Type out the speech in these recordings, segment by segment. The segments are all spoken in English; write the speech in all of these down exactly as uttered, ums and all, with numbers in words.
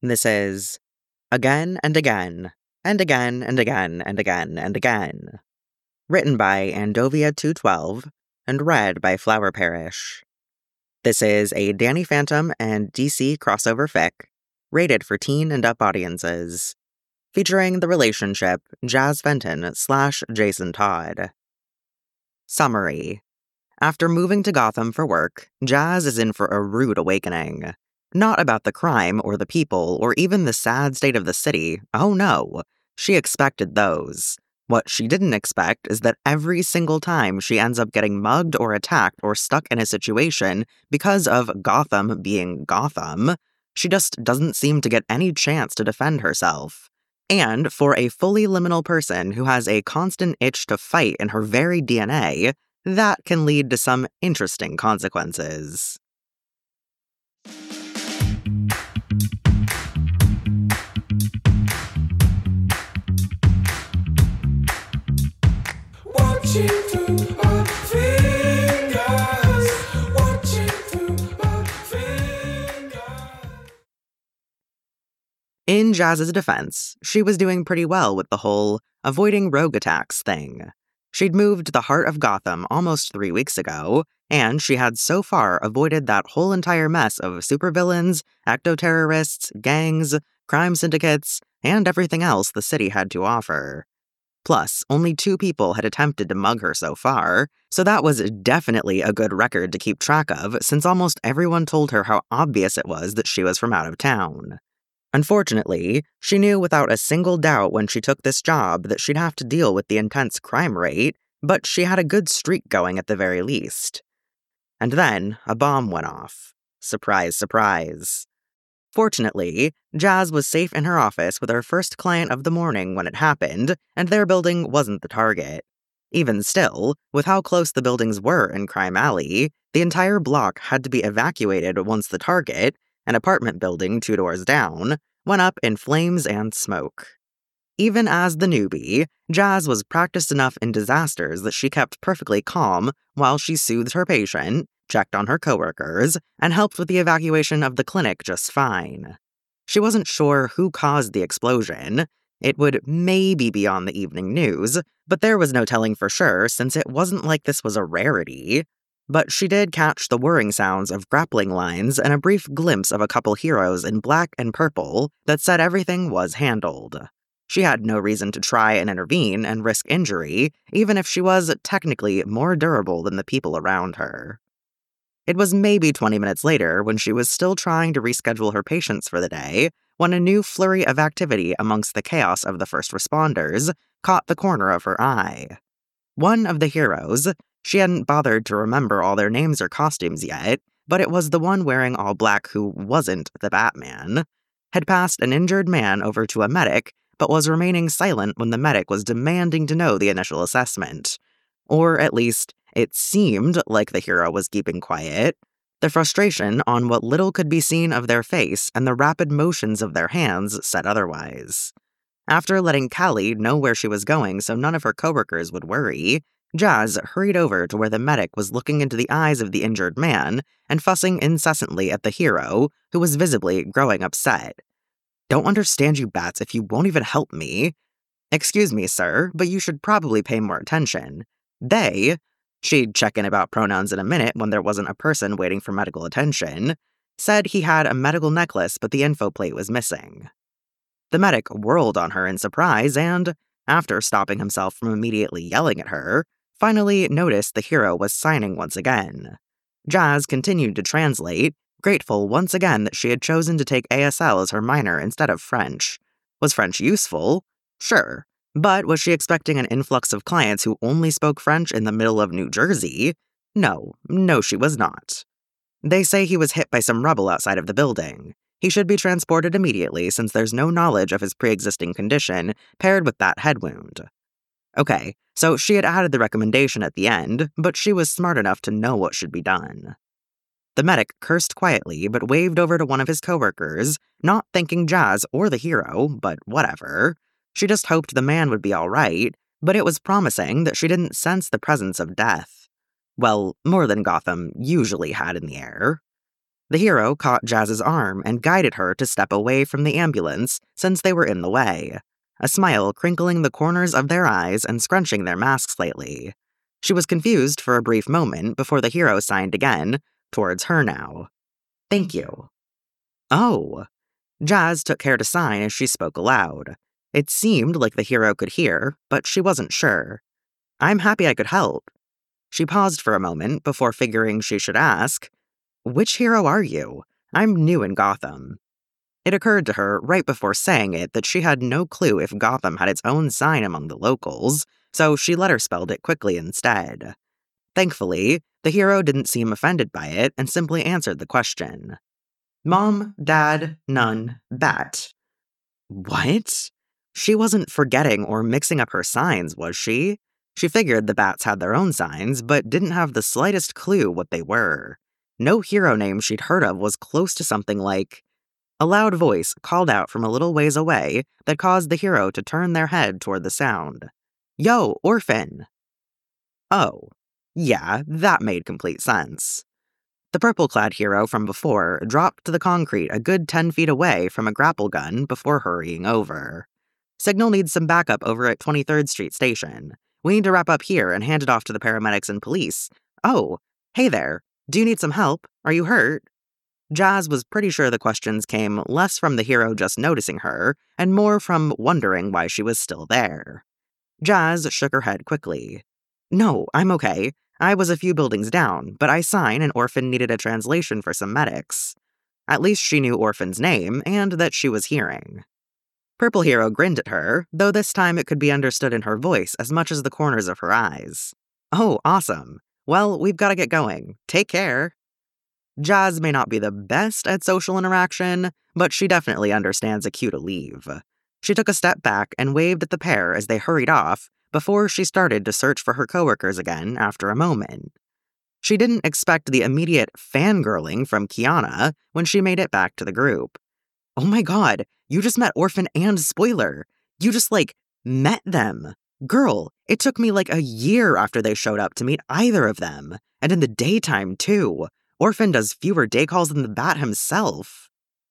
This is Again and Again, and Again and Again and Again and Again. Written by Andovia two twelve and read by Flower Parish. This is a Danny Phantom and D C crossover fic, rated for teen and up audiences, featuring the relationship Jazz Fenton slash Jason Todd. Summary. After moving to Gotham for work, Jazz is in for a rude awakening. Not about the crime or the people or even the sad state of the city. Oh no, she expected those. What she didn't expect is that every single time she ends up getting mugged or attacked or stuck in a situation because of Gotham being Gotham, she just doesn't seem to get any chance to defend herself. And for a fully liminal person who has a constant itch to fight in her very D N A, that can lead to some interesting consequences. Watching through our fingers, watching through our fingers. In Jazz's defense, she was doing pretty well with the whole avoiding rogue attacks thing. She'd moved to the heart of Gotham almost three weeks ago, and she had so far avoided that whole entire mess of supervillains, ecto-terrorists, gangs, crime syndicates, and everything else the city had to offer. Plus, only two people had attempted to mug her so far, so that was definitely a good record to keep track of since almost everyone told her how obvious it was that she was from out of town. Unfortunately, she knew without a single doubt when she took this job that she'd have to deal with the intense crime rate, but she had a good streak going at the very least. And then, a bomb went off. Surprise, surprise. Fortunately, Jazz was safe in her office with her first client of the morning when it happened, and their building wasn't the target. Even still, with how close the buildings were in Crime Alley, the entire block had to be evacuated once the target, an apartment building two doors down, went up in flames and smoke. Even as the newbie, Jazz was practiced enough in disasters that she kept perfectly calm while she soothed her patient, checked on her coworkers, and helped with the evacuation of the clinic just fine. She wasn't sure who caused the explosion. It would maybe be on the evening news, but there was no telling for sure since it wasn't like this was a rarity. But she did catch the whirring sounds of grappling lines and a brief glimpse of a couple heroes in black and purple that said everything was handled. She had no reason to try and intervene and risk injury, even if she was technically more durable than the people around her. It was maybe twenty minutes later when she was still trying to reschedule her patients for the day when a new flurry of activity amongst the chaos of the first responders caught the corner of her eye. One of the heroes, she hadn't bothered to remember all their names or costumes yet, but it was the one wearing all black who wasn't the Batman, had passed an injured man over to a medic, but was remaining silent when the medic was demanding to know the initial assessment. Or at least, it seemed like the hero was keeping quiet. The frustration on what little could be seen of their face and the rapid motions of their hands said otherwise. After letting Callie know where she was going so none of her coworkers would worry, Jazz hurried over to where the medic was looking into the eyes of the injured man and fussing incessantly at the hero, who was visibly growing upset. "Don't understand you bats if you won't even help me." "Excuse me, sir, but you should probably pay more attention. They," she'd check in about pronouns in a minute when there wasn't a person waiting for medical attention, said he had a medical necklace but the info plate was missing. The medic whirled on her in surprise and, after stopping himself from immediately yelling at her, finally noticed the hero was signing once again. Jazz continued to translate, grateful once again that she had chosen to take A S L as her minor instead of French. Was French useful? Sure. But was she expecting an influx of clients who only spoke French in the middle of New Jersey? No, no she was not. They say he was hit by some rubble outside of the building. He should be transported immediately since there's no knowledge of his pre-existing condition paired with that head wound. Okay, so she had added the recommendation at the end, but she was smart enough to know what should be done. The medic cursed quietly but waved over to one of his coworkers, not thanking Jazz or the hero, but whatever. She just hoped the man would be all right, but it was promising that she didn't sense the presence of death. Well, more than Gotham usually had in the air. The hero caught Jazz's arm and guided her to step away from the ambulance since they were in the way, a smile crinkling the corners of their eyes and scrunching their masks slightly. She was confused for a brief moment before the hero signed again, towards her now. "Thank you." "Oh." Jazz took care to sign as she spoke aloud. It seemed like the hero could hear, but she wasn't sure. "I'm happy I could help." She paused for a moment before figuring she should ask, "Which hero are you? I'm new in Gotham." It occurred to her right before saying it that she had no clue if Gotham had its own sign among the locals, so she letter-spelled it quickly instead. Thankfully, the hero didn't seem offended by it and simply answered the question. "Mom, Dad, Nun, Bat." What? She wasn't forgetting or mixing up her signs, was she? She figured the bats had their own signs, but didn't have the slightest clue what they were. No hero name she'd heard of was close to something like... A loud voice called out from a little ways away that caused the hero to turn their head toward the sound. "Yo, Orphan!" Oh, yeah, that made complete sense. The purple-clad hero from before dropped to the concrete a good ten feet away from a grapple gun before hurrying over. "Signal needs some backup over at twenty-third Street Station. We need to wrap up here and hand it off to the paramedics and police. Oh, hey there. Do you need some help? Are you hurt?" Jazz was pretty sure the questions came less from the hero just noticing her and more from wondering why she was still there. Jazz shook her head quickly. "No, I'm okay. I was a few buildings down, but I sign and Orphan needed a translation for some medics." At least she knew Orphan's name and that she was hearing. Purple Hero grinned at her, though this time it could be understood in her voice as much as the corners of her eyes. "Oh, awesome. Well, we've got to get going. Take care." Jazz may not be the best at social interaction, but she definitely understands a cue to leave. She took a step back and waved at the pair as they hurried off before she started to search for her coworkers again after a moment. She didn't expect the immediate fangirling from Kiana when she made it back to the group. "Oh my god, you just met Orphan and Spoiler. You just, like, met them. Girl, it took me like a year after they showed up to meet either of them. And in the daytime, too. Orphan does fewer day calls than the Bat himself."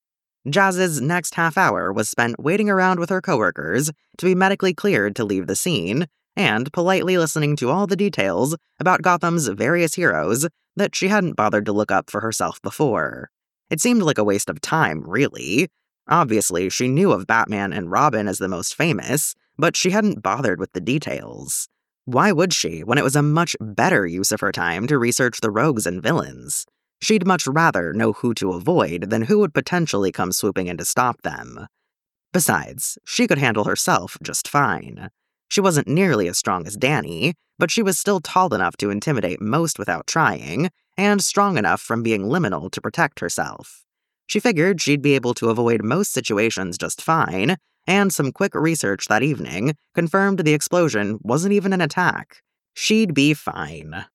Jazz's next half hour was spent waiting around with her coworkers to be medically cleared to leave the scene, and politely listening to all the details about Gotham's various heroes that she hadn't bothered to look up for herself before. It seemed like a waste of time, really. Obviously, she knew of Batman and Robin as the most famous, but she hadn't bothered with the details. Why would she, when it was a much better use of her time to research the rogues and villains? She'd much rather know who to avoid than who would potentially come swooping in to stop them. Besides, she could handle herself just fine. She wasn't nearly as strong as Danny, but she was still tall enough to intimidate most without trying, and strong enough from being liminal to protect herself. She figured she'd be able to avoid most situations just fine, and some quick research that evening confirmed the explosion wasn't even an attack. She'd be fine.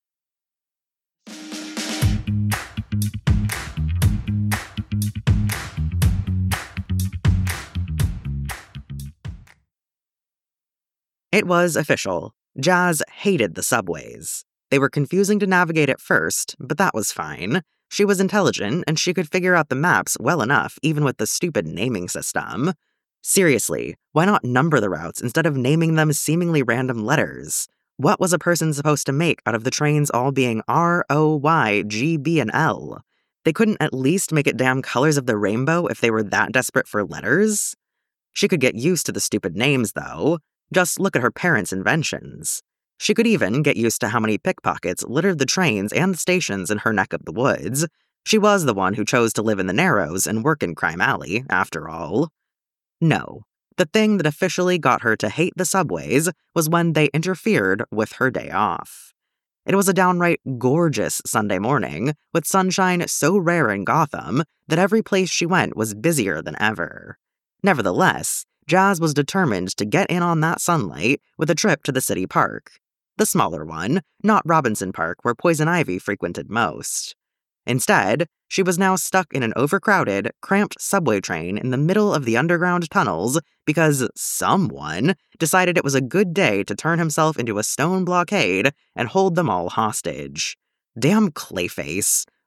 It was official. Jazz hated the subways. They were confusing to navigate at first, but that was fine. She was intelligent, and she could figure out the maps well enough, even with the stupid naming system. Seriously, why not number the routes instead of naming them seemingly random letters? What was a person supposed to make out of the trains all being R, O, Y, G, B, and L? They couldn't at least make it damn colors of the rainbow if they were that desperate for letters? She could get used to the stupid names, though. Just look at her parents' inventions. She could even get used to how many pickpockets littered the trains and the stations in her neck of the woods. She was the one who chose to live in the Narrows and work in Crime Alley, after all. No, the thing that officially got her to hate the subways was when they interfered with her day off. It was a downright gorgeous Sunday morning, with sunshine so rare in Gotham that every place she went was busier than ever. Nevertheless, Jazz was determined to get in on that sunlight with a trip to the city park. The smaller one, not Robinson Park, where Poison Ivy frequented most. Instead, she was now stuck in an overcrowded, cramped subway train in the middle of the underground tunnels because someone decided it was a good day to turn himself into a stone blockade and hold them all hostage. Damn Clayface.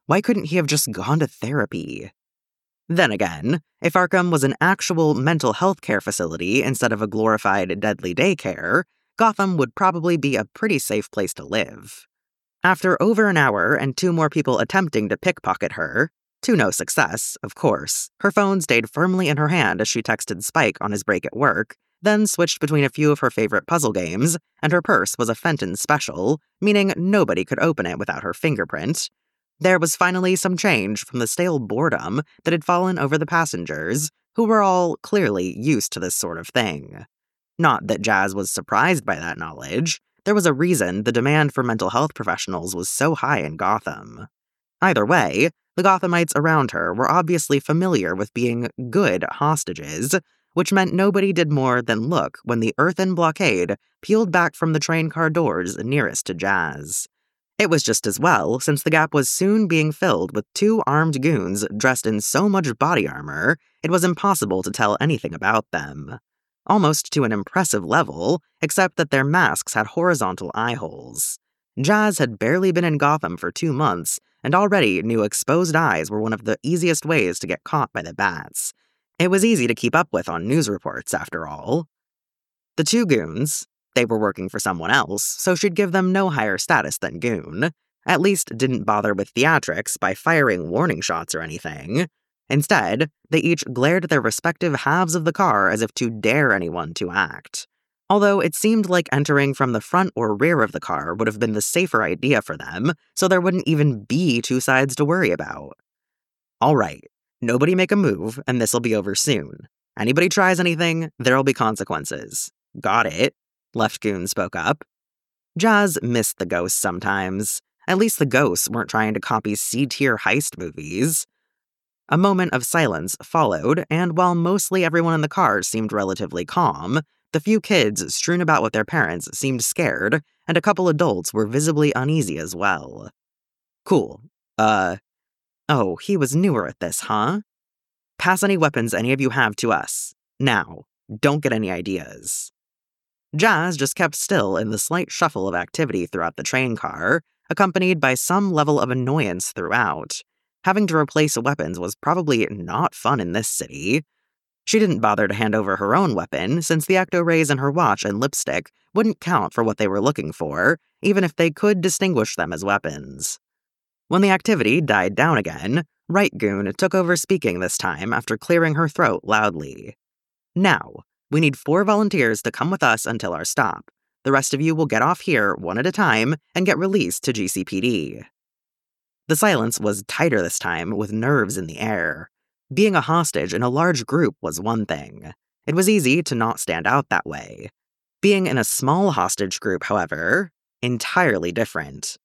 Why couldn't he have just gone to therapy? Then again, if Arkham was an actual mental health care facility instead of a glorified deadly daycare, Gotham would probably be a pretty safe place to live. After over an hour and two more people attempting to pickpocket her, to no success, of course, her phone stayed firmly in her hand as she texted Spike on his break at work, then switched between a few of her favorite puzzle games, and her purse was a Fenton special, meaning nobody could open it without her fingerprint. There was finally some change from the stale boredom that had fallen over the passengers, who were all clearly used to this sort of thing. Not that Jazz was surprised by that knowledge. There was a reason the demand for mental health professionals was so high in Gotham. Either way, the Gothamites around her were obviously familiar with being good hostages, which meant nobody did more than look when the earthen blockade peeled back from the train car doors nearest to Jazz. It was just as well, since the gap was soon being filled with two armed goons dressed in so much body armor, it was impossible to tell anything about them. Almost to an impressive level, except that their masks had horizontal eye holes. Jazz had barely been in Gotham for two months, and already knew exposed eyes were one of the easiest ways to get caught by the bats. It was easy to keep up with on news reports, after all. The two goons, they were working for someone else, so she'd give them no higher status than goon, at least didn't bother with theatrics by firing warning shots or anything. Instead, they each glared at their respective halves of the car as if to dare anyone to act. Although it seemed like entering from the front or rear of the car would have been the safer idea for them, so there wouldn't even be two sides to worry about. All right, nobody make a move, and this'll be over soon. Anybody tries anything, there'll be consequences. Got it, Left Goon spoke up. Jazz missed the ghosts sometimes. At least the ghosts weren't trying to copy C-tier heist movies. A moment of silence followed, and while mostly everyone in the car seemed relatively calm, the few kids strewn about with their parents seemed scared, and a couple adults were visibly uneasy as well. Cool. Uh, oh, he was newer at this, huh? Pass any weapons any of you have to us. Now, don't get any ideas. Jazz just kept still in the slight shuffle of activity throughout the train car, accompanied by some level of annoyance throughout. Having to replace weapons was probably not fun in this city. She didn't bother to hand over her own weapon, since the ecto-rays in her watch and lipstick wouldn't count for what they were looking for, even if they could distinguish them as weapons. When the activity died down again, Right Goon took over speaking this time after clearing her throat loudly. Now, we need four volunteers to come with us until our stop. The rest of you will get off here one at a time and get released to G C P D. The silence was tighter this time, with nerves in the air. Being a hostage in a large group was one thing. It was easy to not stand out that way. Being in a small hostage group, however, entirely different.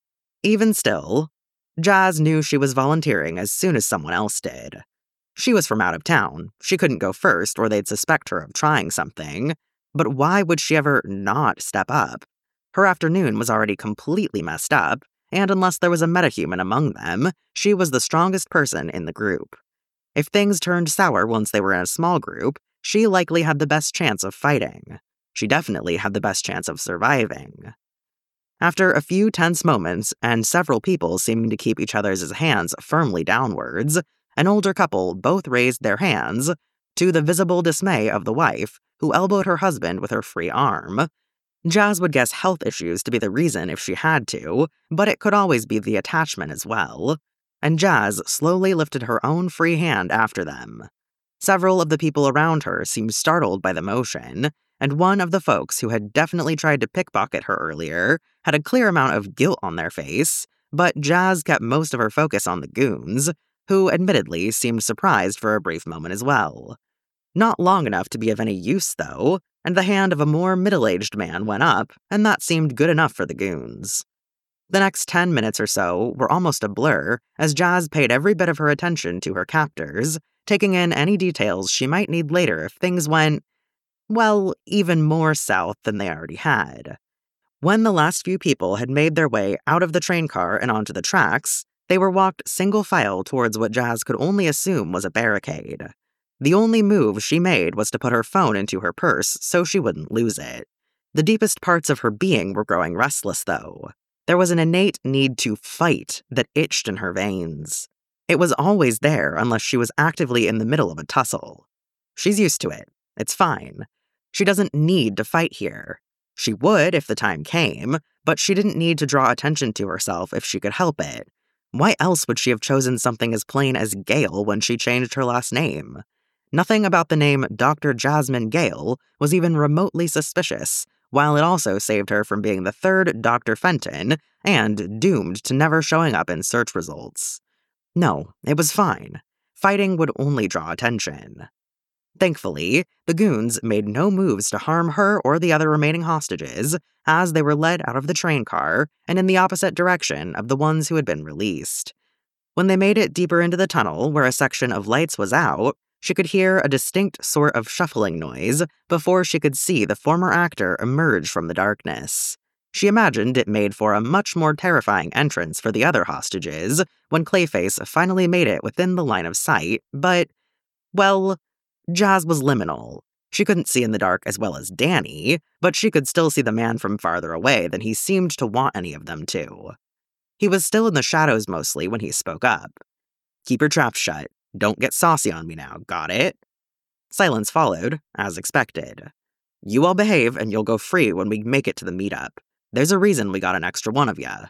Even still, Jazz knew she was volunteering as soon as someone else did. She was from out of town. She couldn't go first or they'd suspect her of trying something. But why would she ever not step up? Her afternoon was already completely messed up, and unless there was a metahuman among them, she was the strongest person in the group. If things turned sour once they were in a small group, she likely had the best chance of fighting. She definitely had the best chance of surviving. After a few tense moments, and several people seeming to keep each other's hands firmly downwards, an older couple both raised their hands, to the visible dismay of the wife, who elbowed her husband with her free arm. Jazz would guess health issues to be the reason if she had to, but it could always be the attachment as well. And Jazz slowly lifted her own free hand after them. Several of the people around her seemed startled by the motion, and one of the folks who had definitely tried to pickpocket her earlier had a clear amount of guilt on their face, but Jazz kept most of her focus on the goons, who admittedly seemed surprised for a brief moment as well. Not long enough to be of any use, though, and the hand of a more middle-aged man went up, and that seemed good enough for the goons. The next ten minutes or so were almost a blur, as Jazz paid every bit of her attention to her captors, taking in any details she might need later if things went, well, even more south than they already had. When the last few people had made their way out of the train car and onto the tracks, they were walked single file towards what Jazz could only assume was a barricade. The only move she made was to put her phone into her purse so she wouldn't lose it. The deepest parts of her being were growing restless, though. There was an innate need to fight that itched in her veins. It was always there unless she was actively in the middle of a tussle. She's used to it. It's fine. She doesn't need to fight here. She would if the time came, but she didn't need to draw attention to herself if she could help it. Why else would she have chosen something as plain as Gale when she changed her last name? Nothing about the name Doctor Jasmine Gale was even remotely suspicious, while it also saved her from being the third Doctor Fenton and doomed to never showing up in search results. No, it was fine. Fighting would only draw attention. Thankfully, the goons made no moves to harm her or the other remaining hostages as they were led out of the train car and in the opposite direction of the ones who had been released. When they made it deeper into the tunnel where a section of lights was out, she could hear a distinct sort of shuffling noise before she could see the former actor emerge from the darkness. She imagined it made for a much more terrifying entrance for the other hostages when Clayface finally made it within the line of sight, but, well, Jazz was liminal. She couldn't see in the dark as well as Danny, but she could still see the man from farther away than he seemed to want any of them to. He was still in the shadows mostly when he spoke up. "Keep your trap shut. Don't get saucy on me now, got it?" Silence followed, as expected. "You all behave and you'll go free when we make it to the meetup. There's a reason we got an extra one of ya."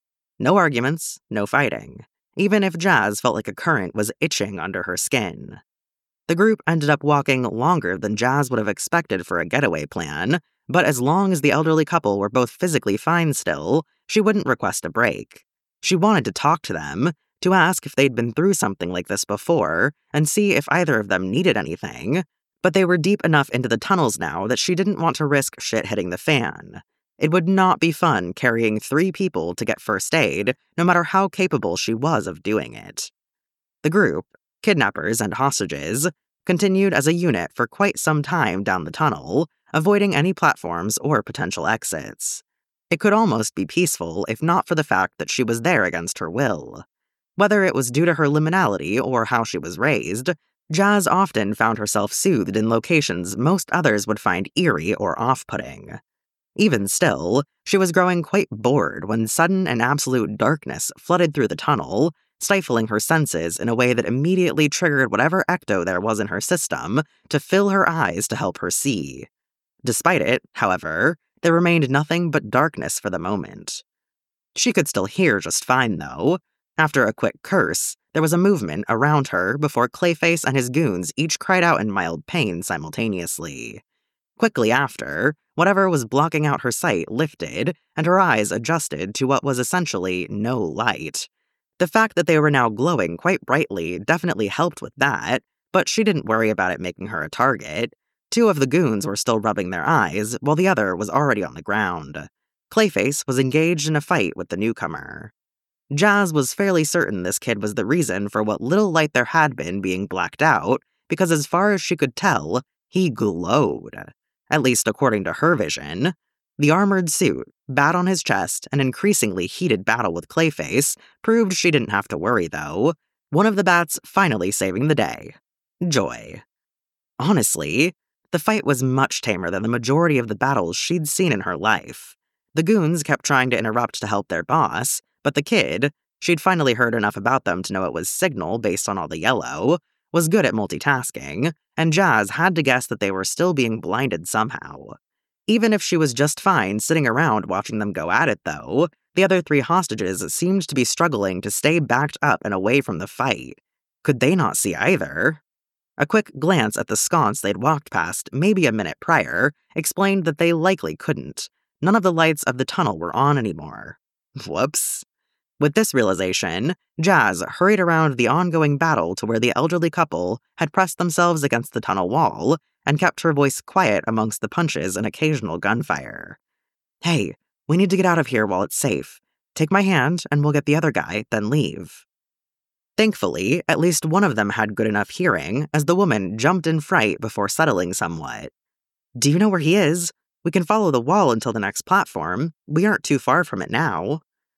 No arguments, no fighting, even if Jazz felt like a current was itching under her skin. The group ended up walking longer than Jazz would have expected for a getaway plan, but as long as the elderly couple were both physically fine still, she wouldn't request a break. She wanted to talk to them, to ask if they'd been through something like this before, and see if either of them needed anything, but they were deep enough into the tunnels now that she didn't want to risk shit hitting the fan. It would not be fun carrying three people to get first aid, no matter how capable she was of doing it. The group, kidnappers and hostages, continued as a unit for quite some time down the tunnel, avoiding any platforms or potential exits. It could almost be peaceful if not for the fact that she was there against her will. Whether it was due to her liminality or how she was raised, Jazz often found herself soothed in locations most others would find eerie or off-putting. Even still, she was growing quite bored when sudden and absolute darkness flooded through the tunnel, stifling her senses in a way that immediately triggered whatever ecto there was in her system to fill her eyes to help her see. Despite it, however, there remained nothing but darkness for the moment. She could still hear just fine, though. After a quick curse, there was a movement around her before Clayface and his goons each cried out in mild pain simultaneously. Quickly after, whatever was blocking out her sight lifted, and her eyes adjusted to what was essentially no light. The fact that they were now glowing quite brightly definitely helped with that, but she didn't worry about it making her a target. Two of the goons were still rubbing their eyes, while the other was already on the ground. Clayface was engaged in a fight with the newcomer. Jazz was fairly certain this kid was the reason for what little light there had been being blacked out, because as far as she could tell, he glowed. At least according to her vision. The armored suit, bat on his chest, and increasingly heated battle with Clayface proved she didn't have to worry, though. One of the bats finally saving the day. Joy. Honestly, the fight was much tamer than the majority of the battles she'd seen in her life. The goons kept trying to interrupt to help their boss, but the kid, she'd finally heard enough about them to know it was Signal based on all the yellow, was good at multitasking, and Jazz had to guess that they were still being blinded somehow. Even if she was just fine sitting around watching them go at it, though, the other three hostages seemed to be struggling to stay backed up and away from the fight. Could they not see either? A quick glance at the sconce they'd walked past maybe a minute prior explained that they likely couldn't. None of the lights of the tunnel were on anymore. Whoops. With this realization, Jazz hurried around the ongoing battle to where the elderly couple had pressed themselves against the tunnel wall and kept her voice quiet amongst the punches and occasional gunfire. "Hey, we need to get out of here while it's safe. Take my hand and we'll get the other guy, then leave." Thankfully, at least one of them had good enough hearing as the woman jumped in fright before settling somewhat. "Do you know where he is? We can follow the wall until the next platform. We aren't too far from it now."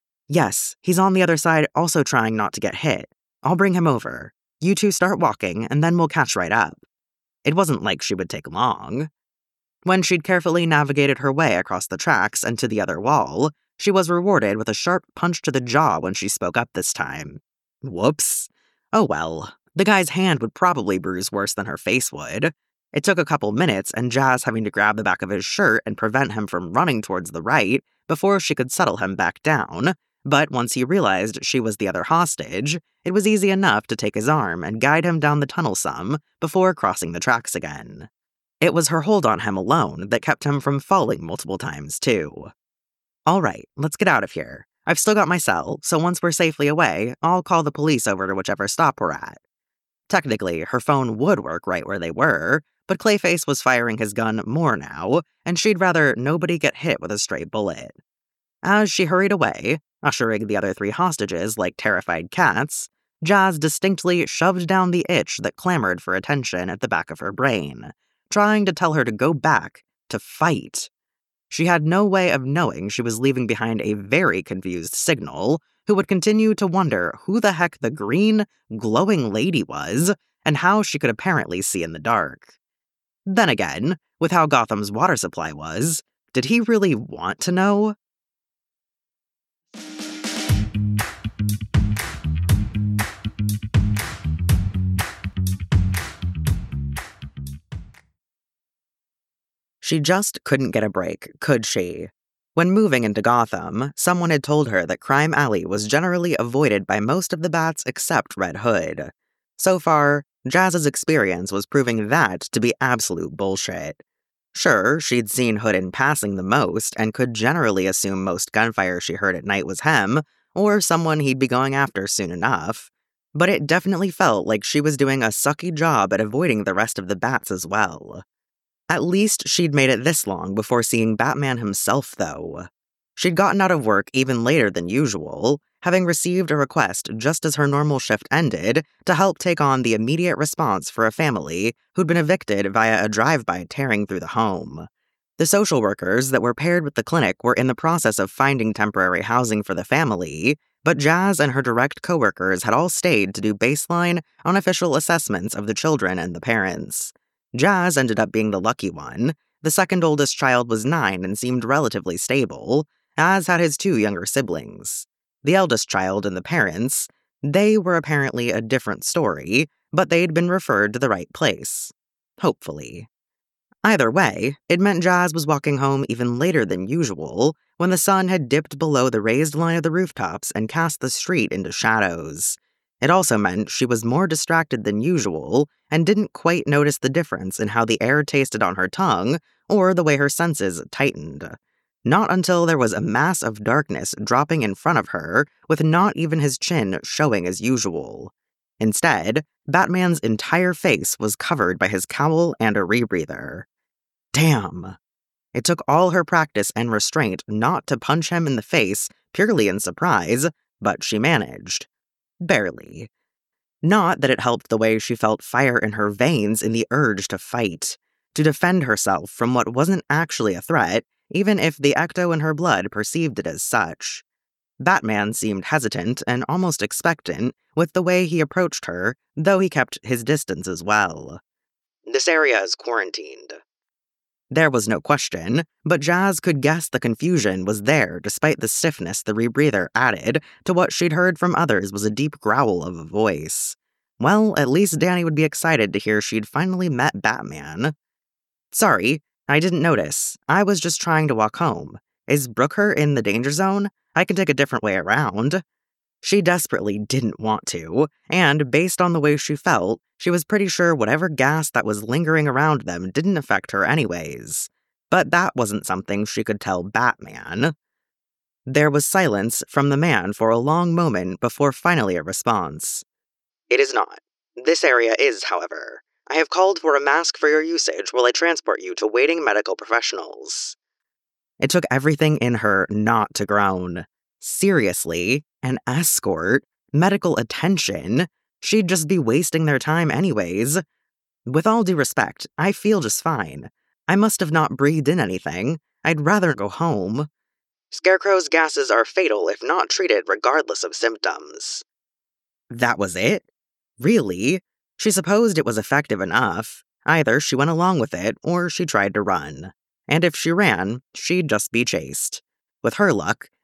"Yes, he's on the other side also trying not to get hit. I'll bring him over. You two start walking and then we'll catch right up." It wasn't like she would take long. When she'd carefully navigated her way across the tracks and to the other wall, she was rewarded with a sharp punch to the jaw when she spoke up this time. Whoops. Oh well, the guy's hand would probably bruise worse than her face would. It took a couple minutes, and Jazz having to grab the back of his shirt and prevent him from running towards the right before she could settle him back down. But once he realized she was the other hostage, it was easy enough to take his arm and guide him down the tunnel some before crossing the tracks again. It was her hold on him alone that kept him from falling multiple times, too. All right, let's get out of here. I've still got my cell, so once we're safely away, I'll call the police over to whichever stop we're at. Technically, her phone would work right where they were, but Clayface was firing his gun more now, and she'd rather nobody get hit with a stray bullet. As she hurried away, ushering the other three hostages like terrified cats, Jazz distinctly shoved down the itch that clamored for attention at the back of her brain, trying to tell her to go back, to fight. She had no way of knowing she was leaving behind a very confused Signal, who would continue to wonder who the heck the green, glowing lady was, and how she could apparently see in the dark. Then again, with how Gotham's water supply was, did he really want to know? She just couldn't get a break, could she? When moving into Gotham, someone had told her that Crime Alley was generally avoided by most of the bats except Red Hood. So far, Jazz's experience was proving that to be absolute bullshit. Sure, she'd seen Hood in passing the most and could generally assume most gunfire she heard at night was him, or someone he'd be going after soon enough, but it definitely felt like she was doing a sucky job at avoiding the rest of the bats as well. At least she'd made it this long before seeing Batman himself, though. She'd gotten out of work even later than usual, having received a request just as her normal shift ended to help take on the immediate response for a family who'd been evicted via a drive-by tearing through the home. The social workers that were paired with the clinic were in the process of finding temporary housing for the family, but Jazz and her direct coworkers had all stayed to do baseline, unofficial assessments of the children and the parents. Jazz ended up being the lucky one. The second oldest child was nine and seemed relatively stable, as had his two younger siblings. The eldest child and the parents, they were apparently a different story, but they'd been referred to the right place. Hopefully. Either way, it meant Jazz was walking home even later than usual, when the sun had dipped below the raised line of the rooftops and cast the street into shadows. It also meant she was more distracted than usual and didn't quite notice the difference in how the air tasted on her tongue or the way her senses tightened. Not until there was a mass of darkness dropping in front of her, with not even his chin showing as usual. Instead, Batman's entire face was covered by his cowl and a rebreather. Damn. It took all her practice and restraint not to punch him in the face purely in surprise, but she managed. Barely. Not that it helped the way she felt fire in her veins in the urge to fight, to defend herself from what wasn't actually a threat, even if the ecto in her blood perceived it as such. Batman seemed hesitant and almost expectant with the way he approached her, though he kept his distance as well. This area is quarantined. There was no question, but Jazz could guess the confusion was there despite the stiffness the rebreather added to what she'd heard from others was a deep growl of a voice. Well, at least Danny would be excited to hear she'd finally met Batman. Sorry, I didn't notice. I was just trying to walk home. Is Brooker in the danger zone? I can take a different way around. She desperately didn't want to, and based on the way she felt, she was pretty sure whatever gas that was lingering around them didn't affect her anyways. But that wasn't something she could tell Batman. There was silence from the man for a long moment before finally a response. It is not. This area is, however. I have called for a mask for your usage while I transport you to waiting medical professionals. It took everything in her not to groan. Seriously, an escort? Medical attention? She'd just be wasting their time anyways. With all due respect, I feel just fine. I must have not breathed in anything. I'd rather go home. Scarecrow's gases are fatal if not treated regardless of symptoms. That was it? Really? She supposed it was effective enough. Either she went along with it, or she tried to run. And if she ran, she'd just be chased. With her luck,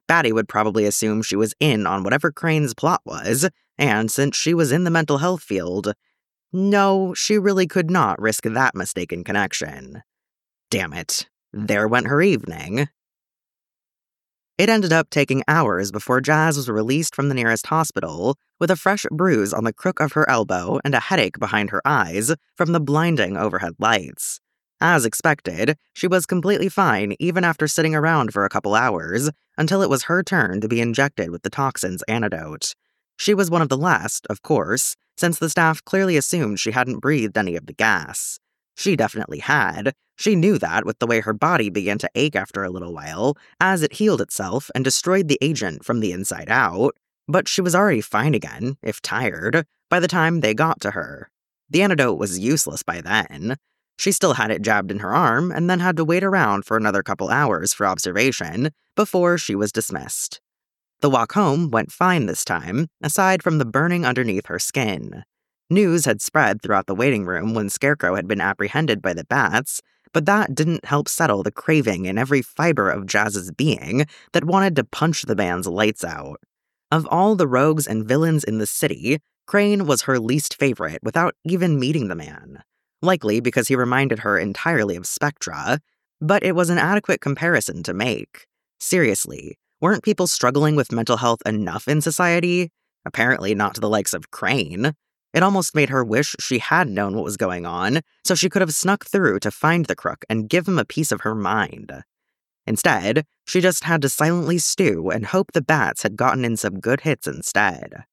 Batty would probably assume she was in on whatever Crane's plot was, and since she was in the mental health field, no, she really could not risk that mistaken connection. Damn it. There went her evening. It ended up taking hours before Jazz was released from the nearest hospital with a fresh bruise on the crook of her elbow and a headache behind her eyes from the blinding overhead lights. As expected, she was completely fine even after sitting around for a couple hours until it was her turn to be injected with the toxin's antidote. She was one of the last, of course, since the staff clearly assumed she hadn't breathed any of the gas. She definitely had. She knew that with the way her body began to ache after a little while, as it healed itself and destroyed the agent from the inside out, but she was already fine again, if tired, by the time they got to her. The antidote was useless by then. She still had it jabbed in her arm and then had to wait around for another couple hours for observation before she was dismissed. The walk home went fine this time, aside from the burning underneath her skin. News had spread throughout the waiting room when Scarecrow had been apprehended by the bats, but that didn't help settle the craving in every fiber of Jazz's being that wanted to punch the man's lights out. Of all the rogues and villains in the city, Crane was her least favorite without even meeting the man. Likely because he reminded her entirely of Spectra, but it was an adequate comparison to make. Seriously, weren't people struggling with mental health enough in society? Apparently not to the likes of Crane. It almost made her wish she had known what was going on, so she could have snuck through to find the crook and give him a piece of her mind. Instead, she just had to silently stew and hope the bats had gotten in some good hits instead.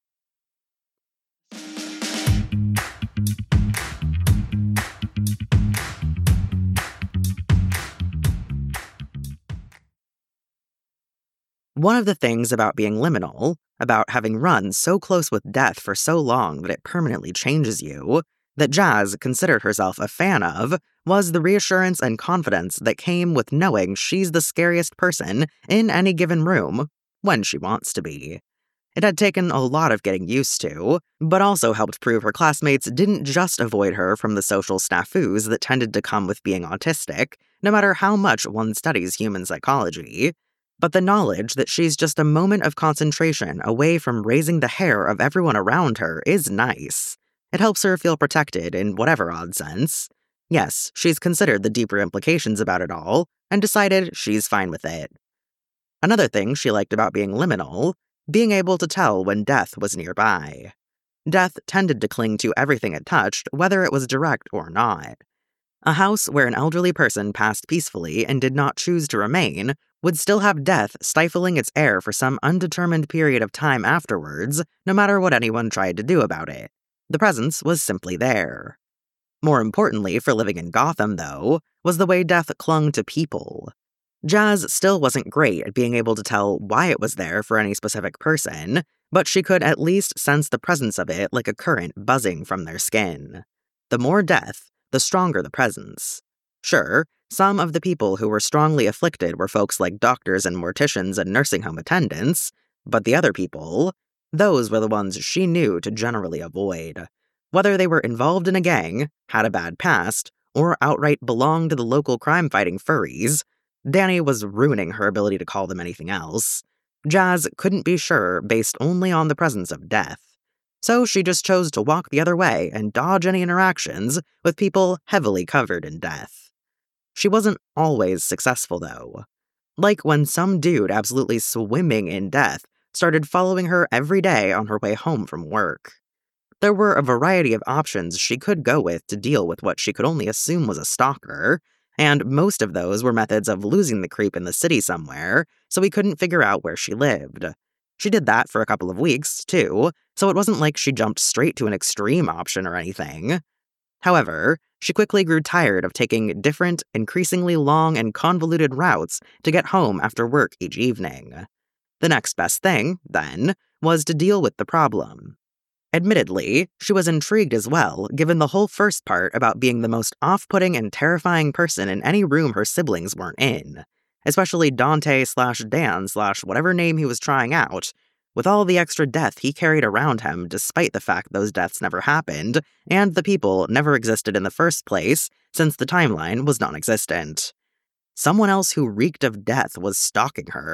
One of the things about being liminal, about having run so close with death for so long that it permanently changes you, that Jazz considered herself a fan of, was the reassurance and confidence that came with knowing she's the scariest person in any given room, when she wants to be. It had taken a lot of getting used to, but also helped prove her classmates didn't just avoid her from the social snafus that tended to come with being autistic, no matter how much one studies human psychology. But the knowledge that she's just a moment of concentration away from raising the hair of everyone around her is nice. It helps her feel protected in whatever odd sense. Yes, she's considered the deeper implications about it all, and decided she's fine with it. Another thing she liked about being liminal, being able to tell when death was nearby. Death tended to cling to everything it touched, whether it was direct or not. A house where an elderly person passed peacefully and did not choose to remain would still have death stifling its air for some undetermined period of time afterwards, no matter what anyone tried to do about it. The presence was simply there. More importantly for living in Gotham, though, was the way death clung to people. Jazz still wasn't great at being able to tell why it was there for any specific person, but she could at least sense the presence of it like a current buzzing from their skin. The more death, the stronger the presence. Sure, some of the people who were strongly afflicted were folks like doctors and morticians and nursing home attendants, but the other people, those were the ones she knew to generally avoid. Whether they were involved in a gang, had a bad past, or outright belonged to the local crime-fighting furries, Danny was ruining her ability to call them anything else. Jazz couldn't be sure based only on the presence of death. So she just chose to walk the other way and dodge any interactions with people heavily covered in death. She wasn't always successful, though. Like when some dude absolutely swimming in death started following her every day on her way home from work. There were a variety of options she could go with to deal with what she could only assume was a stalker, and most of those were methods of losing the creep in the city somewhere, so we couldn't figure out where she lived. She did that for a couple of weeks, too, so it wasn't like she jumped straight to an extreme option or anything. However, she quickly grew tired of taking different, increasingly long and convoluted routes to get home after work each evening. The next best thing, then, was to deal with the problem. Admittedly, she was intrigued as well, given the whole first part about being the most off-putting and terrifying person in any room her siblings weren't in, especially Dante slash Dan slash whatever name he was trying out, with all the extra death he carried around him despite the fact those deaths never happened, and the people never existed in the first place, since the timeline was non-existent. Someone else who reeked of death was stalking her,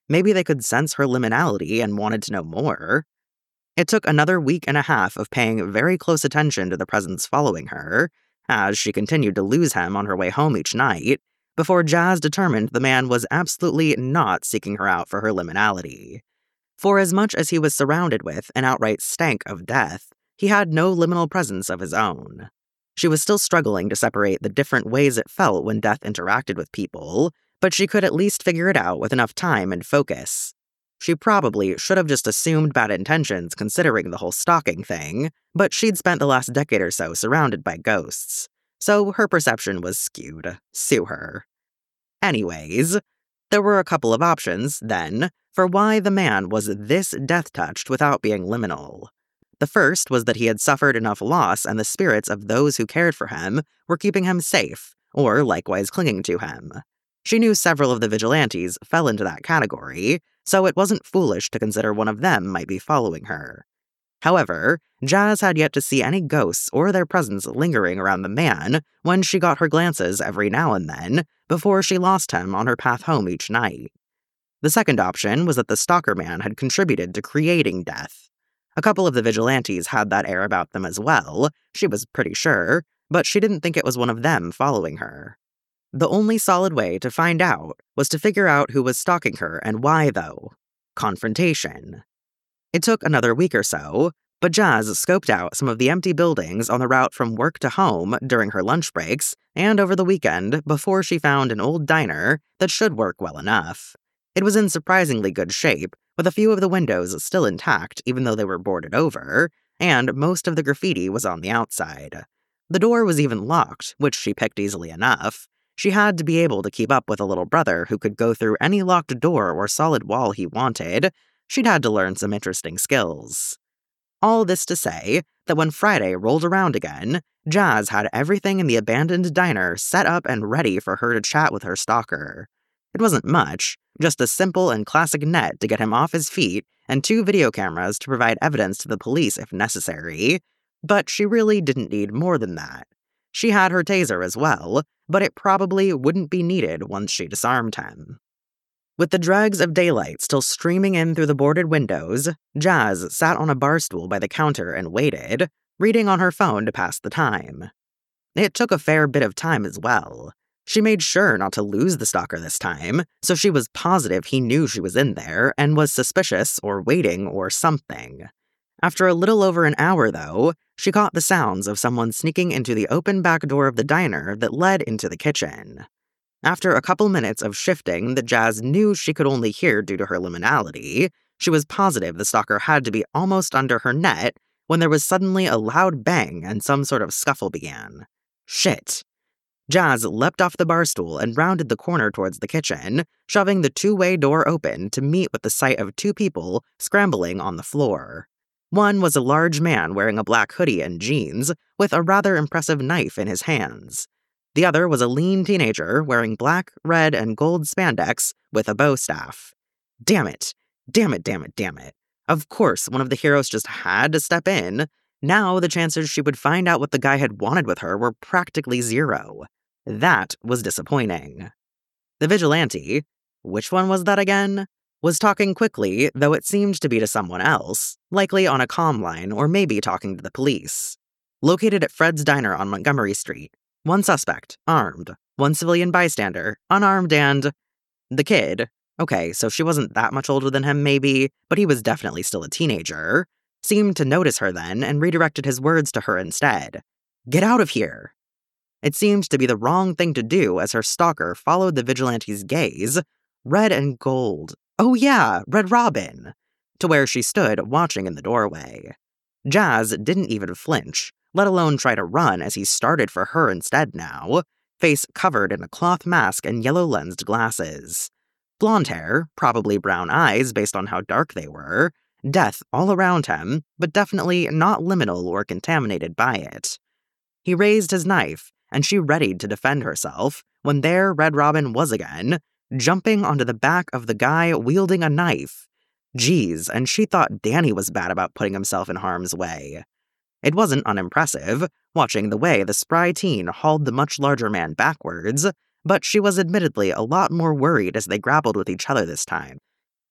Maybe they could sense her liminality and wanted to know more. It took another week and a half of paying very close attention to the presence following her, as she continued to lose him on her way home each night, before Jazz determined the man was absolutely not seeking her out for her liminality. For as much as he was surrounded with an outright stank of death, he had no liminal presence of his own. She was still struggling to separate the different ways it felt when death interacted with people, but she could at least figure it out with enough time and focus. She probably should have just assumed bad intentions considering the whole stalking thing, but she'd spent the last decade or so surrounded by ghosts, so her perception was skewed. Sue her. Anyways, there were a couple of options, then, for why the man was this death-touched without being liminal. The first was that he had suffered enough loss and the spirits of those who cared for him were keeping him safe, or likewise clinging to him. She knew several of the vigilantes fell into that category, so it wasn't foolish to consider one of them might be following her. However, Jazz had yet to see any ghosts or their presence lingering around the man when she got her glances every now and then before she lost him on her path home each night. The second option was that the stalker man had contributed to creating death. A couple of the vigilantes had that air about them as well, she was pretty sure, but she didn't think it was one of them following her. The only solid way to find out was to figure out who was stalking her and why, though. Confrontation. It took another week or so, but Jazz scoped out some of the empty buildings on the route from work to home during her lunch breaks and over the weekend before she found an old diner that should work well enough. It was in surprisingly good shape, with a few of the windows still intact even though they were boarded over, and most of the graffiti was on the outside. The door was even locked, which she picked easily enough. She had to be able to keep up with a little brother who could go through any locked door or solid wall he wanted. She'd had to learn some interesting skills. All this to say that when Friday rolled around again, Jazz had everything in the abandoned diner set up and ready for her to chat with her stalker. It wasn't much, just a simple and classic net to get him off his feet and two video cameras to provide evidence to the police if necessary, but she really didn't need more than that. She had her taser as well, but it probably wouldn't be needed once she disarmed him. With the dregs of daylight still streaming in through the boarded windows, Jazz sat on a bar stool by the counter and waited, reading on her phone to pass the time. It took a fair bit of time as well. She made sure not to lose the stalker this time, so she was positive he knew she was in there and was suspicious or waiting or something. After a little over an hour, though, she caught the sounds of someone sneaking into the open back door of the diner that led into the kitchen. After a couple minutes of shifting that Jazz knew she could only hear due to her liminality, she was positive the stalker had to be almost under her net when there was suddenly a loud bang and some sort of scuffle began. Shit. Jazz leapt off the bar stool and rounded the corner towards the kitchen, shoving the two-way door open to meet with the sight of two people scrambling on the floor. One was a large man wearing a black hoodie and jeans, with a rather impressive knife in his hands. The other was a lean teenager wearing black, red, and gold spandex with a bow staff. Damn it. Damn it, damn it, damn it. Of course, one of the heroes just had to step in. Now the chances she would find out what the guy had wanted with her were practically zero. That was disappointing. The vigilante, which one was that again? Was talking quickly, though it seemed to be to someone else, likely on a comm line or maybe talking to the police. Located at Fred's Diner on Montgomery Street. One suspect, armed. One civilian bystander, unarmed and... The kid. Okay, so she wasn't that much older than him maybe, but he was definitely still a teenager. Seemed to notice her then and redirected his words to her instead. Get out of here! It seemed to be the wrong thing to do as her stalker followed the vigilante's gaze. Red and gold. Oh yeah, Red Robin. To where she stood watching in the doorway. Jazz didn't even flinch, let alone try to run as he started for her instead now, face covered in a cloth mask and yellow-lensed glasses. Blonde hair, probably brown eyes based on how dark they were, death all around him, but definitely not liminal or contaminated by it. He raised his knife, and she readied to defend herself, when there Red Robin was again, jumping onto the back of the guy wielding a knife. Geez, and she thought Danny was bad about putting himself in harm's way. It wasn't unimpressive, watching the way the spry teen hauled the much larger man backwards, but she was admittedly a lot more worried as they grappled with each other this time.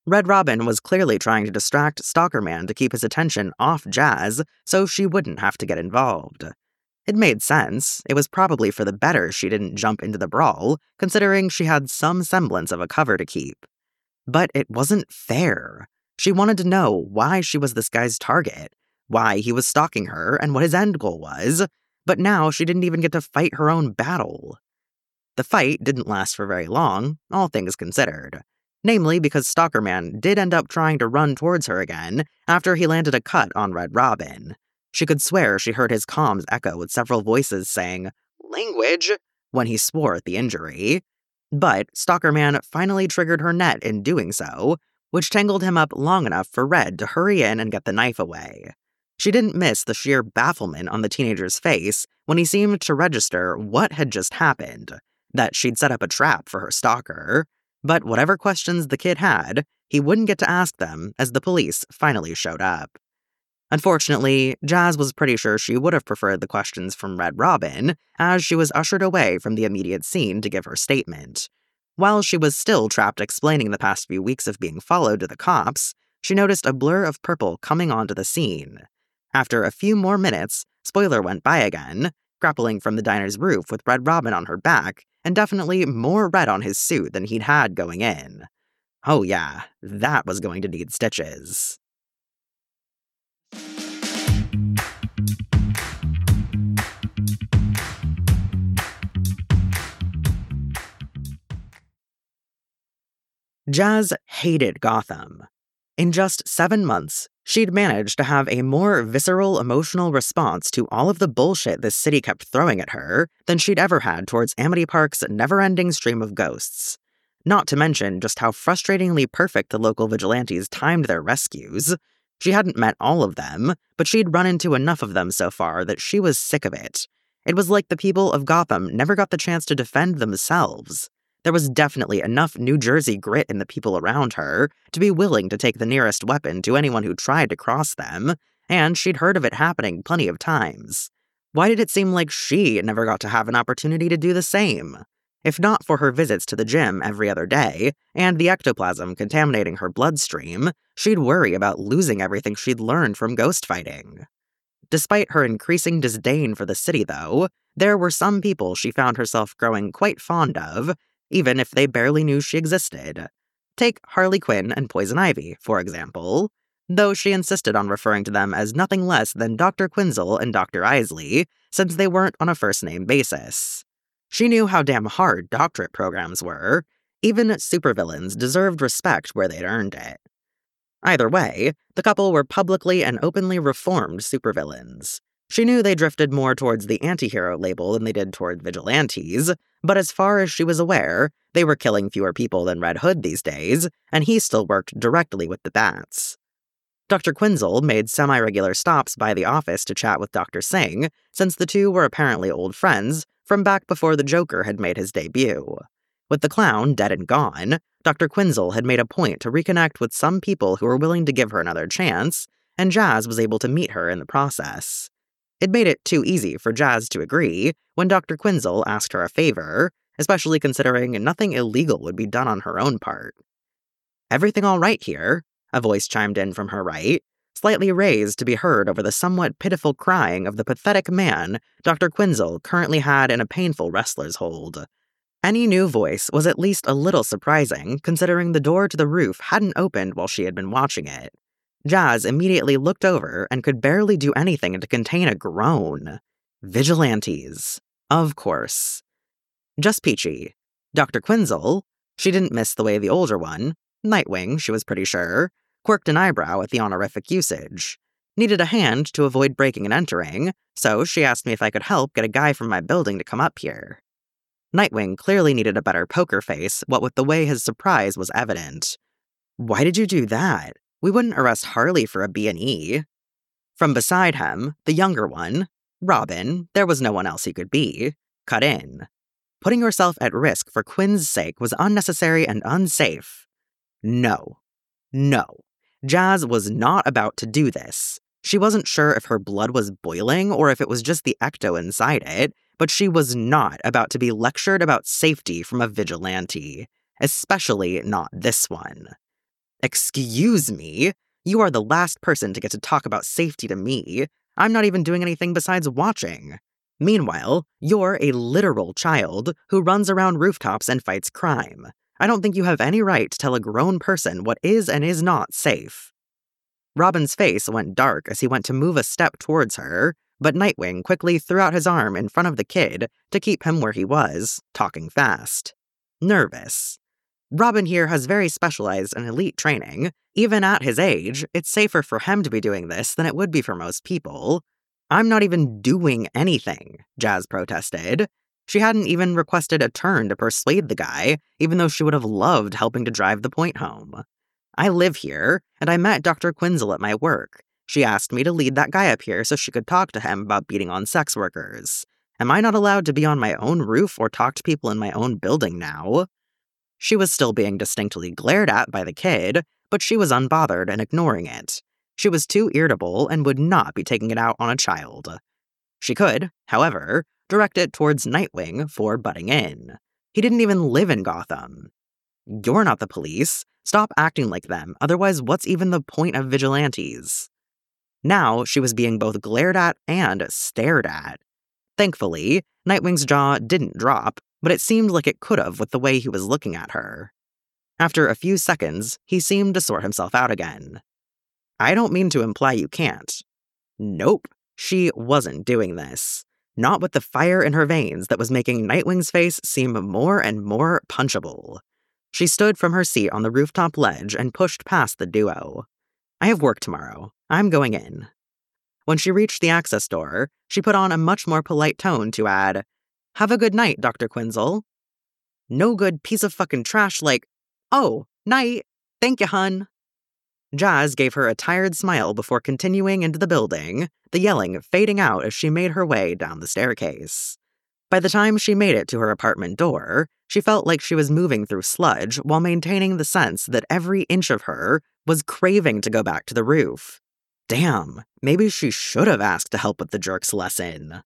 Red Robin was clearly trying to distract Stalker Man to keep his attention off Jazz so she wouldn't have to get involved. It made sense. It was probably for the better she didn't jump into the brawl, considering she had some semblance of a cover to keep. But it wasn't fair. She wanted to know why she was this guy's target, why he was stalking her, and what his end goal was, but now she didn't even get to fight her own battle. The fight didn't last for very long, all things considered. Namely because Stalker Man did end up trying to run towards her again after he landed a cut on Red Robin. She could swear she heard his comms echo with several voices saying, "Language," when he swore at the injury. But Stalker Man finally triggered her net in doing so, which tangled him up long enough for Red to hurry in and get the knife away. She didn't miss the sheer bafflement on the teenager's face when he seemed to register what had just happened, that she'd set up a trap for her stalker. But whatever questions the kid had, he wouldn't get to ask them as the police finally showed up. Unfortunately, Jazz was pretty sure she would have preferred the questions from Red Robin, as she was ushered away from the immediate scene to give her statement. While she was still trapped explaining the past few weeks of being followed to the cops, she noticed a blur of purple coming onto the scene. After a few more minutes, Spoiler went by again, grappling from the diner's roof with Red Robin on her back, and definitely more red on his suit than he'd had going in. Oh yeah, that was going to need stitches. Jazz hated Gotham. In just seven months, she'd managed to have a more visceral emotional response to all of the bullshit this city kept throwing at her than she'd ever had towards Amity Park's never-ending stream of ghosts. Not to mention just how frustratingly perfect the local vigilantes timed their rescues. She hadn't met all of them, but she'd run into enough of them so far that she was sick of it. It was like the people of Gotham never got the chance to defend themselves. There was definitely enough New Jersey grit in the people around her to be willing to take the nearest weapon to anyone who tried to cross them, and she'd heard of it happening plenty of times. Why did it seem like she never got to have an opportunity to do the same? If not for her visits to the gym every other day, and the ectoplasm contaminating her bloodstream, she'd worry about losing everything she'd learned from ghost fighting. Despite her increasing disdain for the city, though, there were some people she found herself growing quite fond of, even if they barely knew she existed. Take Harley Quinn and Poison Ivy, for example, though she insisted on referring to them as nothing less than Doctor Quinzel and Doctor Isley, since they weren't on a first-name basis. She knew how damn hard doctorate programs were. Even supervillains deserved respect where they'd earned it. Either way, the couple were publicly and openly reformed supervillains. She knew they drifted more towards the anti-hero label than they did toward vigilantes, but as far as she was aware, they were killing fewer people than Red Hood these days, and he still worked directly with the Bats. Doctor Quinzel made semi-regular stops by the office to chat with Doctor Singh, since the two were apparently old friends from back before the Joker had made his debut. With the clown dead and gone, Doctor Quinzel had made a point to reconnect with some people who were willing to give her another chance, and Jazz was able to meet her in the process. It made it too easy for Jazz to agree when Doctor Quinzel asked her a favor, especially considering nothing illegal would be done on her own part. "Everything all right here?" a voice chimed in from her right, slightly raised to be heard over the somewhat pitiful crying of the pathetic man Doctor Quinzel currently had in a painful wrestler's hold. Any new voice was at least a little surprising, considering the door to the roof hadn't opened while she had been watching it. Jazz immediately looked over and could barely do anything to contain a groan. Vigilantes. Of course. Just peachy. Doctor Quinzel, she didn't miss the way the older one, Nightwing, she was pretty sure, quirked an eyebrow at the honorific usage. Needed a hand to avoid breaking and entering, so she asked me if I could help get a guy from my building to come up here. Nightwing clearly needed a better poker face, what with the way his surprise was evident. "Why did you do that? We wouldn't arrest Harley for a B and E. From beside him, the younger one, Robin, there was no one else he could be, cut in. Putting herself at risk for Quinn's sake was unnecessary and unsafe. No. No. Jazz was not about to do this. She wasn't sure if her blood was boiling or if it was just the ecto inside it, but she was not about to be lectured about safety from a vigilante, especially not this one. Excuse me? You are the last person to get to talk about safety to me. I'm not even doing anything besides watching. Meanwhile, you're a literal child who runs around rooftops and fights crime. I don't think you have any right to tell a grown person what is and is not safe. Robin's face went dark as he went to move a step towards her, but Nightwing quickly threw out his arm in front of the kid to keep him where he was, talking fast. Nervous. Robin here has very specialized and elite training. Even at his age, it's safer for him to be doing this than it would be for most people. I'm not even doing anything, Jazz protested. She hadn't even requested a turn to persuade the guy, even though she would have loved helping to drive the point home. I live here, and I met Doctor Quinzel at my work. She asked me to lead that guy up here so she could talk to him about beating on sex workers. Am I not allowed to be on my own roof or talk to people in my own building now? She was still being distinctly glared at by the kid, but she was unbothered and ignoring it. She was too irritable and would not be taking it out on a child. She could, however, direct it towards Nightwing for butting in. He didn't even live in Gotham. You're not the police. Stop acting like them, otherwise what's even the point of vigilantes? Now she was being both glared at and stared at. Thankfully, Nightwing's jaw didn't drop, but it seemed like it could have with the way he was looking at her. After a few seconds, he seemed to sort himself out again. I don't mean to imply you can't. Nope, she wasn't doing this. Not with the fire in her veins that was making Nightwing's face seem more and more punchable. She stood from her seat on the rooftop ledge and pushed past the duo. I have work tomorrow. I'm going in. When she reached the access door, she put on a much more polite tone to add, Have a good night, Doctor Quinzel. No good piece of fucking trash like, Oh, night. Thank you, hun. Jazz gave her a tired smile before continuing into the building, the yelling fading out as she made her way down the staircase. By the time she made it to her apartment door, she felt like she was moving through sludge while maintaining the sense that every inch of her was craving to go back to the roof. Damn, maybe she should have asked to help with the jerk's lesson.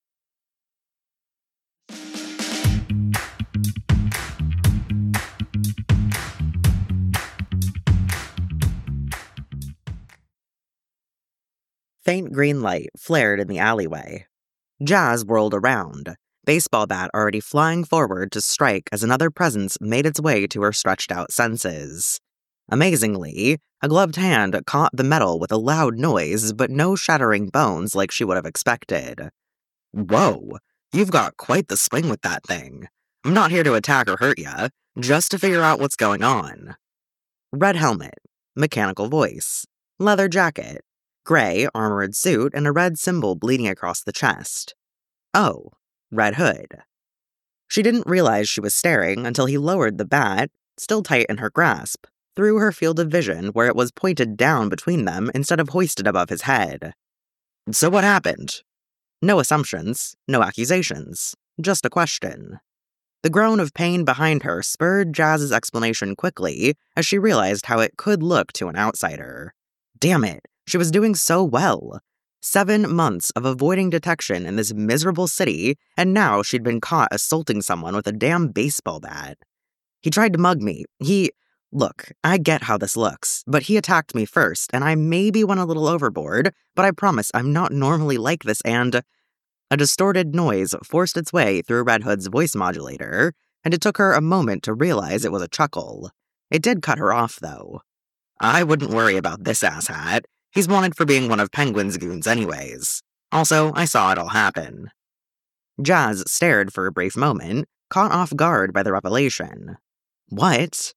Faint green light flared in the alleyway. Jazz whirled around, baseball bat already flying forward to strike as another presence made its way to her stretched-out senses. Amazingly, a gloved hand caught the metal with a loud noise, but no shattering bones like she would have expected. Whoa, you've got quite the swing with that thing. I'm not here to attack or hurt ya, just to figure out what's going on. Red helmet, mechanical voice, leather jacket, gray armored suit, and a red symbol bleeding across the chest. Oh, Red Hood. She didn't realize she was staring until he lowered the bat, still tight in her grasp, through her field of vision where it was pointed down between them instead of hoisted above his head. So what happened? No assumptions, no accusations, just a question. The groan of pain behind her spurred Jazz's explanation quickly as she realized how it could look to an outsider. Damn it, she was doing so well. Seven months of avoiding detection in this miserable city, and now she'd been caught assaulting someone with a damn baseball bat. He tried to mug me. He... Look, I get how this looks, but he attacked me first, and I maybe went a little overboard, but I promise I'm not normally like this, and... A distorted noise forced its way through Red Hood's voice modulator, and it took her a moment to realize it was a chuckle. It did cut her off, though. I wouldn't worry about this asshat. He's wanted for being one of Penguin's goons anyways. Also, I saw it all happen. Jazz stared for a brief moment, caught off guard by the revelation. What?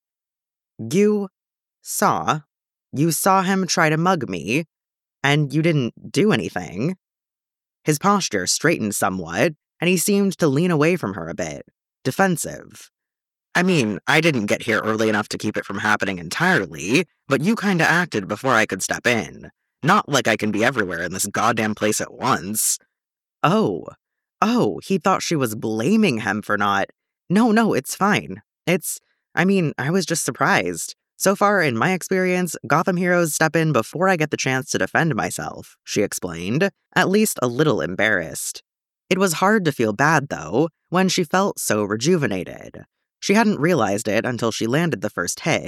You saw? You saw him try to mug me, and you didn't do anything? His posture straightened somewhat, and he seemed to lean away from her a bit, defensive. I mean, I didn't get here early enough to keep it from happening entirely, but you kinda acted before I could step in. Not like I can be everywhere in this goddamn place at once. Oh. Oh, he thought she was blaming him for not... No, no, it's fine. It's... I mean, I was just surprised. So far, in my experience, Gotham heroes step in before I get the chance to defend myself, she explained, at least a little embarrassed. It was hard to feel bad, though, when she felt so rejuvenated. She hadn't realized it until she landed the first hit,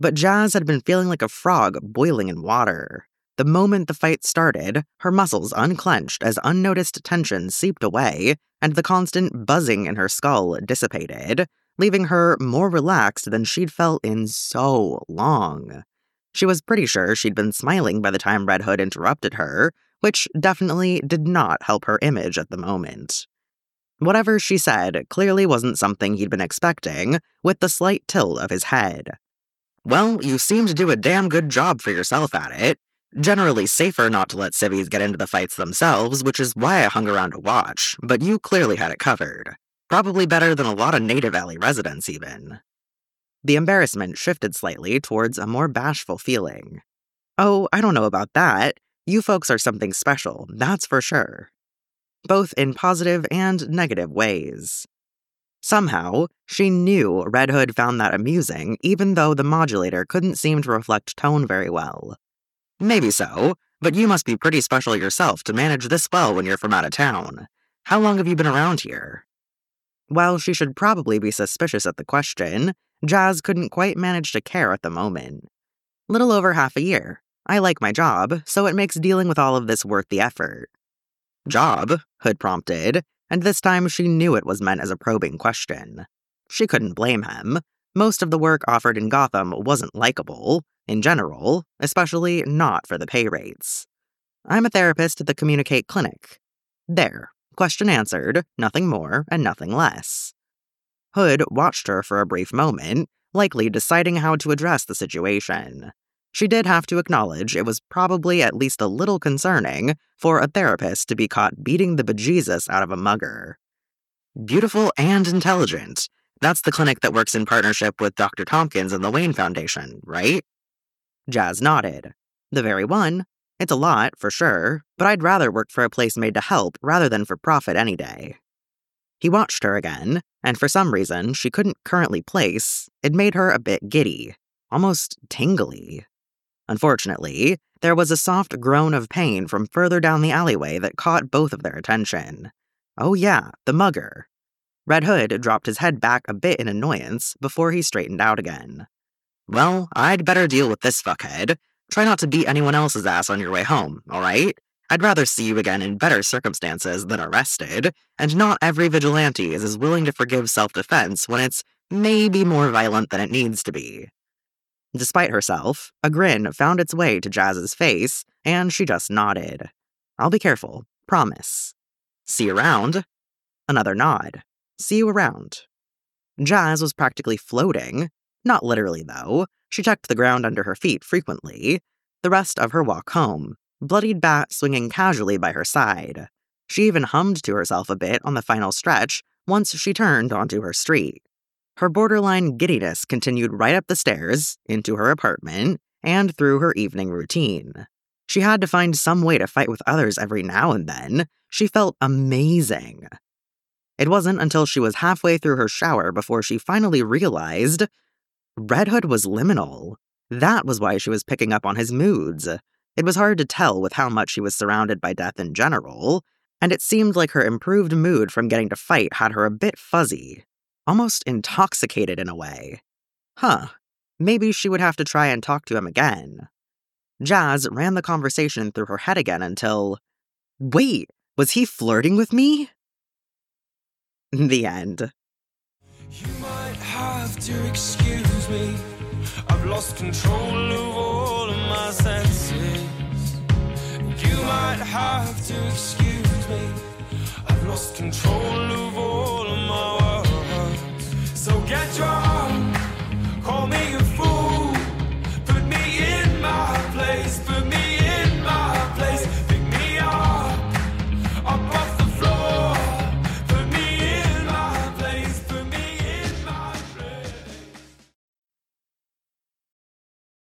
But Jazz had been feeling like a frog boiling in water. The moment the fight started, her muscles unclenched as unnoticed tension seeped away, and the constant buzzing in her skull dissipated, leaving her more relaxed than she'd felt in so long. She was pretty sure she'd been smiling by the time Red Hood interrupted her, which definitely did not help her image at the moment. Whatever she said clearly wasn't something he'd been expecting, with the slight tilt of his head. "Well, you seem to do a damn good job for yourself at it. Generally safer not to let civvies get into the fights themselves, which is why I hung around to watch, but you clearly had it covered. Probably better than a lot of Native Valley residents, even." The embarrassment shifted slightly towards a more bashful feeling. "Oh, I don't know about that. You folks are something special, that's for sure." Both in positive and negative ways. Somehow, she knew Red Hood found that amusing, even though the modulator couldn't seem to reflect tone very well. "Maybe so, but you must be pretty special yourself to manage this well when you're from out of town. How long have you been around here?" While she should probably be suspicious at the question, Jazz couldn't quite manage to care at the moment. "Little over half a year. I like my job, so it makes dealing with all of this worth the effort." "Job?" Hood prompted, and this time she knew it was meant as a probing question. She couldn't blame him. Most of the work offered in Gotham wasn't likable, in general, especially not for the pay rates. "I'm a therapist at the Communicate Clinic." There. Question answered, nothing more and nothing less. Hood watched her for a brief moment, likely deciding how to address the situation. She did have to acknowledge it was probably at least a little concerning for a therapist to be caught beating the bejesus out of a mugger. "Beautiful and intelligent. That's the clinic that works in partnership with Doctor Tompkins and the Wayne Foundation, right?" Jazz nodded. "The very one. It's a lot, for sure, but I'd rather work for a place made to help rather than for profit any day." He watched her again, and for some reason she couldn't currently place, it made her a bit giddy, almost tingly. Unfortunately, there was a soft groan of pain from further down the alleyway that caught both of their attention. Oh yeah, the mugger. Red Hood dropped his head back a bit in annoyance before he straightened out again. "Well, I'd better deal with this fuckhead. Try not to beat anyone else's ass on your way home, alright? I'd rather see you again in better circumstances than arrested, and not every vigilante is as willing to forgive self-defense when it's maybe more violent than it needs to be." Despite herself, a grin found its way to Jazz's face, and she just nodded. "I'll be careful, promise." "See you around." Another nod. "See you around." Jazz was practically floating. Not literally, though. She checked the ground under her feet frequently. The rest of her walk home, Bloodied Bat swinging casually by her side. She even hummed to herself a bit on the final stretch once she turned onto her street. Her borderline giddiness continued right up the stairs, into her apartment, and through her evening routine. She had to find some way to fight with others every now and then. She felt amazing. It wasn't until she was halfway through her shower before she finally realized Red Hood was liminal. That was why she was picking up on his moods. It was hard to tell with how much she was surrounded by death in general, and it seemed like her improved mood from getting to fight had her a bit fuzzy. Almost intoxicated in a way. Huh. Maybe she would have to try and talk to him again. Jazz ran the conversation through her head again until... Wait, was he flirting with me? The end. You might have to excuse me. I've lost control of all of my senses. You might have to excuse me. I've lost control of all